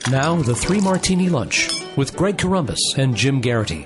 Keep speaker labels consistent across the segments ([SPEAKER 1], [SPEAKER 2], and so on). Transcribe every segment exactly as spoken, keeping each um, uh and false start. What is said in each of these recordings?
[SPEAKER 1] Now, the Three Martini Lunch with Greg Corombos and Jim Garrity.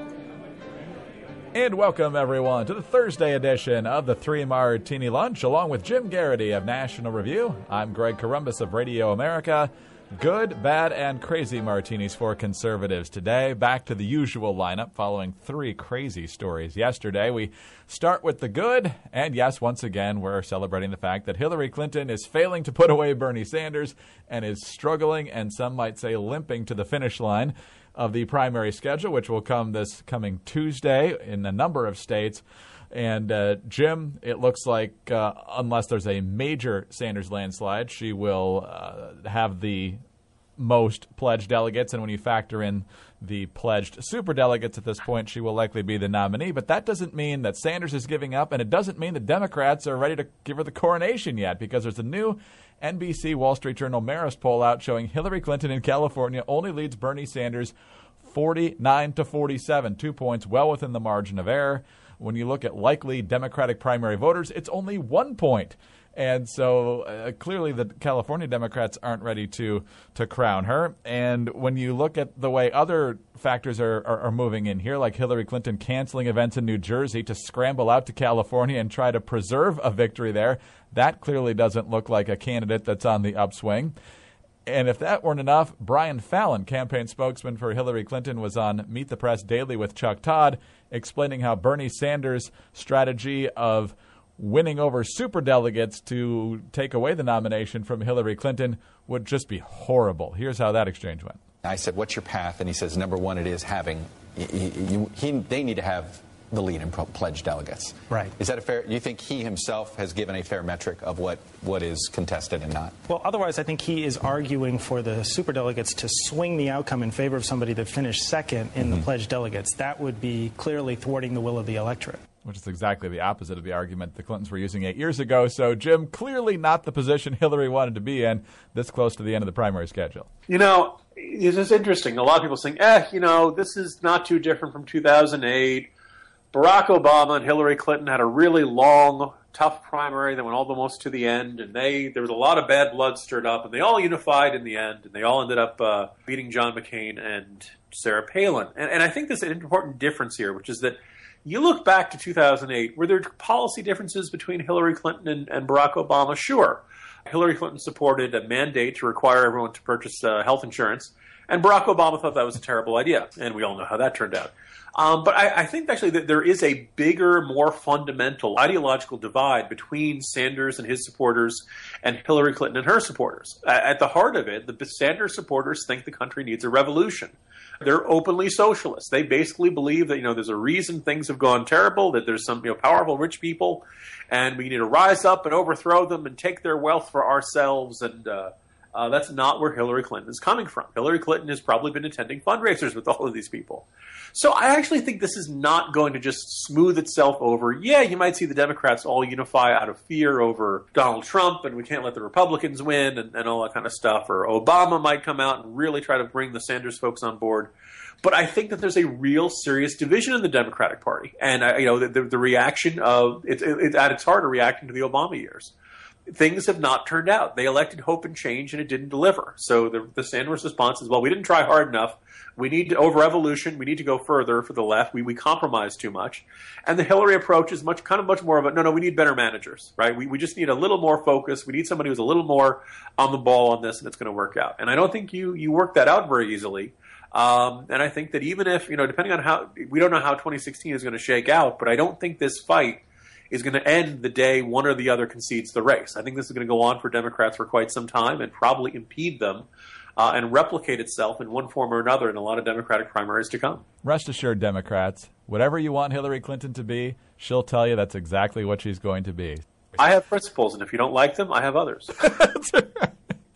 [SPEAKER 2] And welcome, everyone, to the Thursday edition of the Three Martini Lunch, along with Jim Garrity of National Review. I'm Greg Corombos of Radio America. Good, bad, and crazy martinis for conservatives today. Back to the usual lineup following three crazy stories yesterday. We start with the good, and yes, once again, we're celebrating the fact that Hillary Clinton is failing to put away Bernie Sanders and is struggling, and some might say limping, to the finish line of the primary schedule, which will come this coming Tuesday in a number of states. And, uh, Jim, it looks like uh, unless there's a major Sanders landslide, she will uh, have the most pledged delegates. And when you factor in the pledged superdelegates at this point, she will likely be the nominee. But that doesn't mean that Sanders is giving up, and it doesn't mean the Democrats are ready to give her the coronation yet, because there's a new N B C Wall Street Journal Marist poll out showing Hillary Clinton in California only leads Bernie Sanders forty-nine to forty-seven, two points well within the margin of error. When you look at likely Democratic primary voters, it's only one point. And so uh, clearly the California Democrats aren't ready to to crown her. And when you look at the way other factors are, are, are moving in here, like Hillary Clinton canceling events in New Jersey to scramble out to California and try to preserve a victory there, that clearly doesn't look like a candidate that's on the upswing. And if that weren't enough, Brian Fallon, campaign spokesman for Hillary Clinton, was on Meet the Press Daily with Chuck Todd, explaining how Bernie Sanders' strategy of winning over superdelegates to take away the nomination from Hillary Clinton would just be horrible. Here's how that exchange went.
[SPEAKER 3] I said, what's your path? And he says, number one, it is having, you, you, he, they need to have the lead in pledged delegates.
[SPEAKER 4] Right.
[SPEAKER 3] Is that a fair, do you think he himself has given a fair metric of what, what is contested and not?
[SPEAKER 4] Well, otherwise, I think he is arguing for the superdelegates to swing the outcome in favor of somebody that finished second in mm-hmm. the pledged delegates. That would be clearly thwarting the will of the electorate.
[SPEAKER 2] Which is exactly the opposite of the argument the Clintons were using eight years ago. So, Jim, clearly not the position Hillary wanted to be in this close to the end of the primary schedule.
[SPEAKER 5] You know, it's just interesting. A lot of people saying, eh, you know, this is not too different from two thousand eight. Barack Obama and Hillary Clinton had a really long, tough primary that went almost to the end, and they there was a lot of bad blood stirred up, and they all unified in the end, and they all ended up uh, beating John McCain and Sarah Palin. And, and I think there's an important difference here, which is that you look back to two thousand eight, were there policy differences between Hillary Clinton and, and Barack Obama? Sure. Hillary Clinton supported a mandate to require everyone to purchase uh, health insurance, and Barack Obama thought that was a terrible idea, and we all know how that turned out. Um, but I, I think actually that there is a bigger, more fundamental ideological divide between Sanders and his supporters and Hillary Clinton and her supporters. At the heart of it, the Sanders supporters think the country needs a revolution. They're openly socialists. They basically believe that, you know, there's a reason things have gone terrible, that there's some, you know, powerful rich people, and we need to rise up and overthrow them and take their wealth for ourselves. And uh, uh, that's not where Hillary Clinton is coming from. Hillary Clinton has probably been attending fundraisers with all of these people. So I actually think this is not going to just smooth itself over. Yeah, you might see the Democrats all unify out of fear over Donald Trump, and we can't let the Republicans win, and, and all that kind of stuff. Or Obama might come out and really try to bring the Sanders folks on board. But I think that there's a real serious division in the Democratic Party. And, uh, you know, the, the, the reaction of it's it, at its heart a reaction to the Obama years. Things have not turned out. They elected hope and change, and it didn't deliver. So the, the Sanders response is, well, we didn't try hard enough. We need to, over evolution, we need to go further for the left. We we compromised too much. And the Hillary approach is much kind of much more of a, no, no, we need better managers, right? We we just need a little more focus. We need somebody who's a little more on the ball on this, and it's going to work out. And I don't think you you work that out very easily. Um, and I think that even if, you know, depending on how, we don't know how twenty sixteen is going to shake out, but I don't think this fight is going to end the day one or the other concedes the race. I think this is going to go on for Democrats for quite some time and probably impede them uh, and replicate itself in one form or another in a lot of Democratic primaries to come.
[SPEAKER 2] Rest assured, Democrats, whatever you want Hillary Clinton to be, she'll tell you that's exactly what she's going to be.
[SPEAKER 5] I have principles, and if you don't like them, I have others.
[SPEAKER 2] That's right.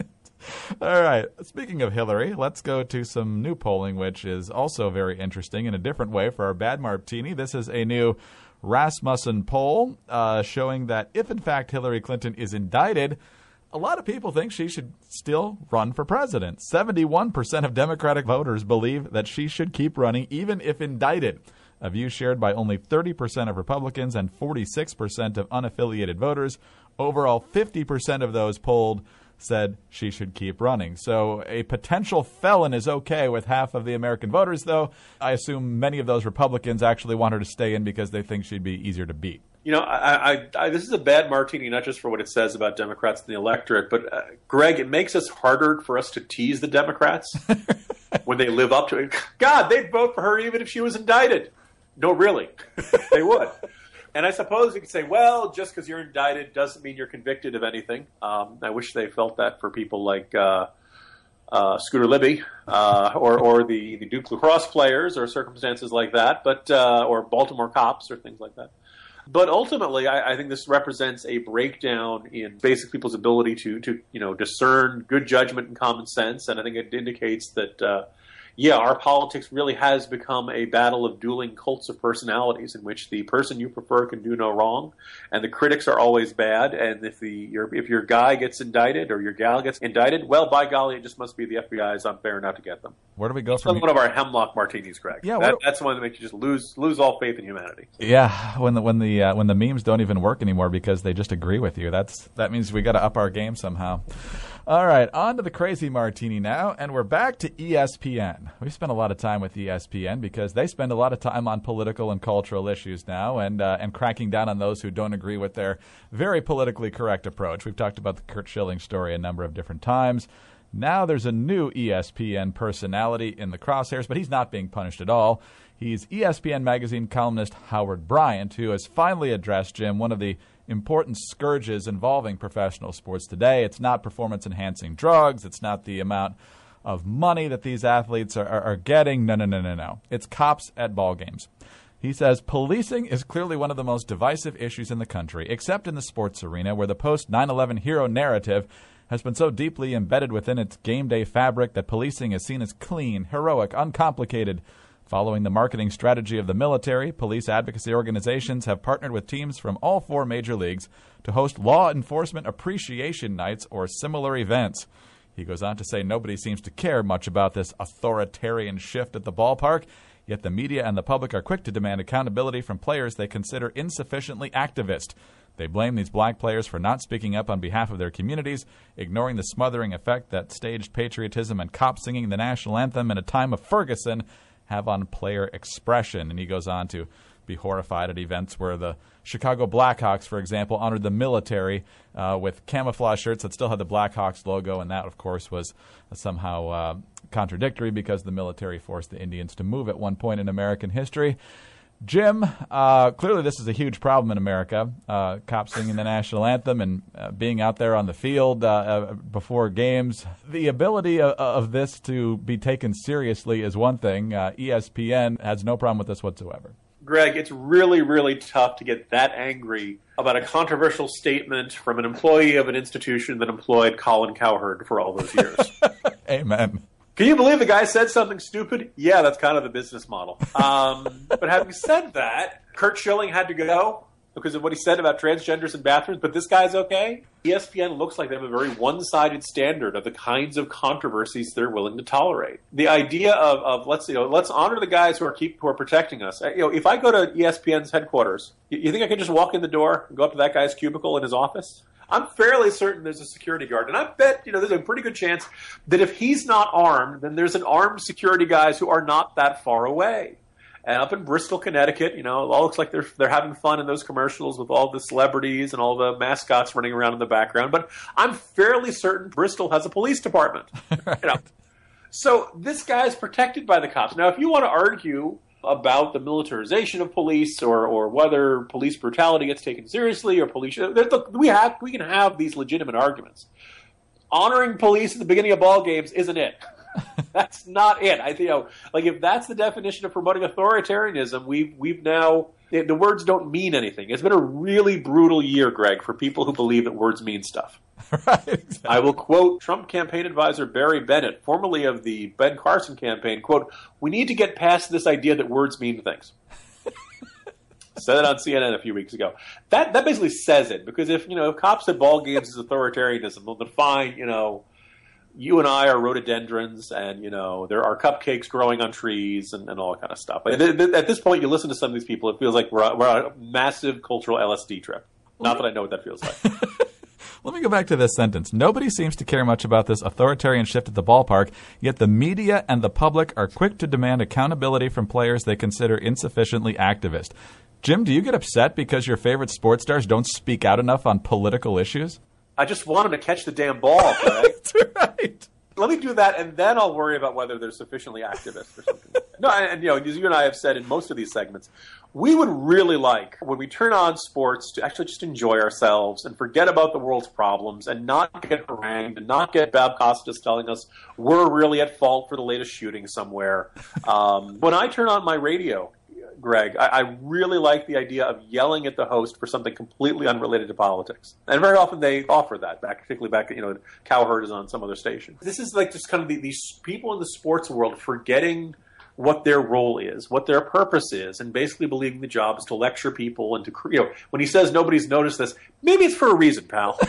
[SPEAKER 2] All right. Speaking of Hillary, let's go to some new polling, which is also very interesting in a different way for our bad martini. This is a new Rasmussen poll uh, showing that if, in fact, Hillary Clinton is indicted, a lot of people think she should still run for president. seventy-one percent of Democratic voters believe that she should keep running even if indicted, a view shared by only thirty percent of Republicans and forty-six percent of unaffiliated voters. Overall, fifty percent of those polled said she should keep running. So a potential felon is okay with half of the American voters, though. I assume many of those Republicans actually want her to stay in because they think she'd be easier to beat.
[SPEAKER 5] You know, I, I, I, this is a bad martini, not just for what it says about Democrats and the electorate, but, uh, Greg, it makes us harder for us to tease the Democrats when they live up to it. God, they'd vote for her even if she was indicted. No, really. They would. And I suppose you could say, well, just because you're indicted doesn't mean you're convicted of anything. Um, I wish they felt that for people like uh, uh, Scooter Libby uh, or, or the, the Duke lacrosse players or circumstances like that, but uh, or Baltimore cops or things like that. But ultimately, I, I think this represents a breakdown in basic people's ability to, to you know, discern good judgment and common sense. And I think it indicates that, uh, yeah, our politics really has become a battle of dueling cults of personalities in which the person you prefer can do no wrong, and the critics are always bad. And if the your, if your guy gets indicted or your gal gets indicted, well, by golly, it just must be the F B I's unfair not to get them.
[SPEAKER 2] Where do we go
[SPEAKER 5] That's
[SPEAKER 2] from
[SPEAKER 5] one of our hemlock martinis, Greg.
[SPEAKER 2] Yeah,
[SPEAKER 5] that,
[SPEAKER 2] what,
[SPEAKER 5] that's one that makes you just lose lose all faith in humanity.
[SPEAKER 2] Yeah, when the when the uh, when the memes don't even work anymore because they just agree with you. That's that means we got to up our game somehow. All right, on to the crazy martini now, and we're back to E S P N. We've spent a lot of time with E S P N because they spend a lot of time on political and cultural issues now, and uh, and cracking down on those who don't agree with their very politically correct approach. We've talked about the Curt Schilling story a number of different times. Now there's a new E S P N personality in the crosshairs, but he's not being punished at all. He's E S P N magazine columnist Howard Bryant, who has finally addressed, Jim, one of the important scourges involving professional sports today. It's not performance-enhancing drugs. It's not the amount of money that these athletes are, are, are getting. No, no, no, no, no. It's cops at ball games. He says, policing is clearly one of the most divisive issues in the country, except in the sports arena, where the post nine eleven hero narrative has been so deeply embedded within its game day fabric that policing is seen as clean, heroic, uncomplicated. Following the marketing strategy of the military, police advocacy organizations have partnered with teams from all four major leagues to host law enforcement appreciation nights or similar events. He goes on to say nobody seems to care much about this authoritarian shift at the ballpark, yet the media and the public are quick to demand accountability from players they consider insufficiently activist. They blame these black players for not speaking up on behalf of their communities, ignoring the smothering effect that staged patriotism and cops singing the national anthem in a time of Ferguson have on player expression. And he goes on to be horrified at events where the Chicago Blackhawks, for example, honored the military uh, with camouflage shirts that still had the Blackhawks logo, and that, of course, was somehow uh, contradictory because the military forced the Indians to move at one point in American history. Jim, uh, clearly this is a huge problem in America, uh, cops singing the national anthem and uh, being out there on the field uh, uh, before games. The ability of, of this to be taken seriously is one thing. Uh, E S P N has no problem with this whatsoever.
[SPEAKER 5] Greg, it's really, really tough to get that angry about a controversial statement from an employee of an institution that employed Colin Cowherd for all those years.
[SPEAKER 2] Amen.
[SPEAKER 5] Can you believe the guy said something stupid? Yeah, that's kind of the business model. Um, but having said that, Curt Schilling had to go because of what he said about transgenders in bathrooms, but this guy's okay. E S P N looks like they have a very one-sided standard of the kinds of controversies they're willing to tolerate. The idea of, of let's you know let's honor the guys who are keep who are protecting us. You know, if I go to E S P N's headquarters, you, you think I can just walk in the door and go up to that guy's cubicle in his office? I'm fairly certain there's a security guard, and I bet you know there's a pretty good chance that if he's not armed, then there's an armed security guys who are not that far away. And up in Bristol, Connecticut, you know, it all looks like they're they're having fun in those commercials with all the celebrities and all the mascots running around in the background. But I'm fairly certain Bristol has a police department. Right. You know? So this guy's protected by the cops. Now, if you want to argue about the militarization of police or, or whether police brutality gets taken seriously or police, look, we have we can have these legitimate arguments. Honoring police at the beginning of ball games isn't it. That's not it. I think, you know, like if that's the definition of promoting authoritarianism, we've we've now the words don't mean anything. It's been a really brutal year, Greg, for people who believe that words mean stuff.
[SPEAKER 2] Right, exactly.
[SPEAKER 5] I will quote Trump campaign advisor Barry Bennett, formerly of the Ben Carson campaign, quote, "We need to get past this idea that words mean things." Said it on C N N a few weeks ago. That that basically says it, because if you know if cops at ball games is authoritarianism, well, then fine, you know. You and I are rhododendrons, and, you know, there are cupcakes growing on trees and, and all that kind of stuff. At this point, you listen to some of these people, it feels like we're on, we're on a massive cultural L S D trip. Not that I know what that feels like.
[SPEAKER 2] Let me go back to this sentence. Nobody seems to care much about this authoritarian shift at the ballpark, yet the media and the public are quick to demand accountability from players they consider insufficiently activist. Jim, do you get upset because your favorite sports stars don't speak out enough on political issues?
[SPEAKER 5] I just want them to catch the damn ball, right?
[SPEAKER 2] That's right.
[SPEAKER 5] Let me do that, and then I'll worry about whether they're sufficiently activist or something. No, and, and you know, as you and I have said in most of these segments, we would really like, when we turn on sports, to actually just enjoy ourselves and forget about the world's problems and not get harangued and not get Bab Costas telling us we're really at fault for the latest shooting somewhere. Um, when I turn on my radio, Greg, I, I really like the idea of yelling at the host for something completely unrelated to politics. And very often they offer that, back, particularly back, you know, Cowherd is on some other station. This is like just kind of the, these people in the sports world forgetting what their role is, what their purpose is, and basically believing the job is to lecture people and to, you know, when he says nobody's noticed this, maybe it's for a reason, pal.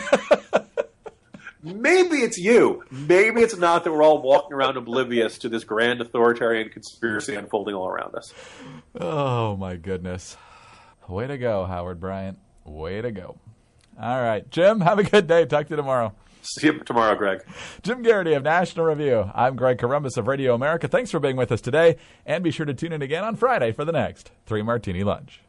[SPEAKER 5] Maybe it's you. Maybe it's not that we're all walking around oblivious to this grand authoritarian conspiracy unfolding all around us.
[SPEAKER 2] Oh, my goodness. Way to go, Howard Bryant. Way to go. All right. Jim, have a good day. Talk to you tomorrow.
[SPEAKER 5] See you tomorrow, Greg.
[SPEAKER 2] Jim Garrity of National Review. I'm Greg Corombos of Radio America. Thanks for being with us today, and be sure to tune in again on Friday for the next Three Martini Lunch.